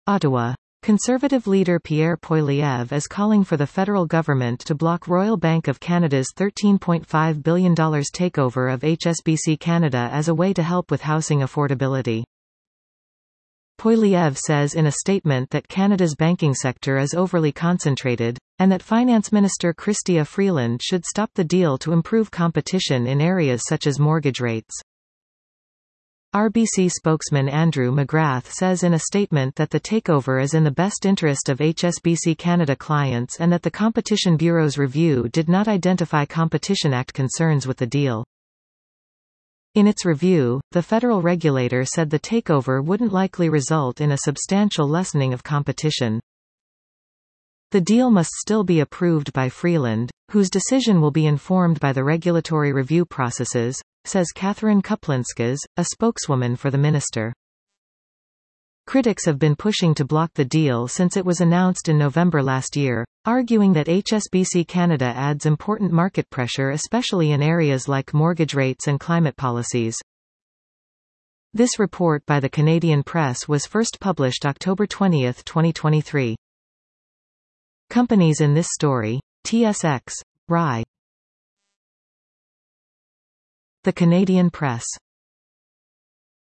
Ottawa. Conservative leader Pierre Poilievre is calling for the federal government to block Royal Bank of Canada's $13.5 billion takeover of HSBC Canada as a way to help with housing affordability. Poilievre says in a statement that Canada's banking sector is overly concentrated, and that Finance Minister Chrystia Freeland should stop the deal to improve competition in areas such as mortgage rates. RBC spokesman Andrew McGrath says in a statement that the takeover is in the best interest of HSBC Canada clients and that the Competition Bureau's review did not identify Competition Act concerns with the deal. In its review, the federal regulator said the takeover wouldn't likely result in a substantial lessening of competition. The deal must still be approved by Freeland, whose decision will be informed by the regulatory review processes, says Catherine Kuplinskas, a spokeswoman for the minister. Critics have been pushing to block the deal since it was announced in November last year, arguing that HSBC Canada adds important market pressure especially in areas like mortgage rates and climate policies. This report by the Canadian Press was first published October 20, 2023. Companies in this story: TSX, RAI. The Canadian Press.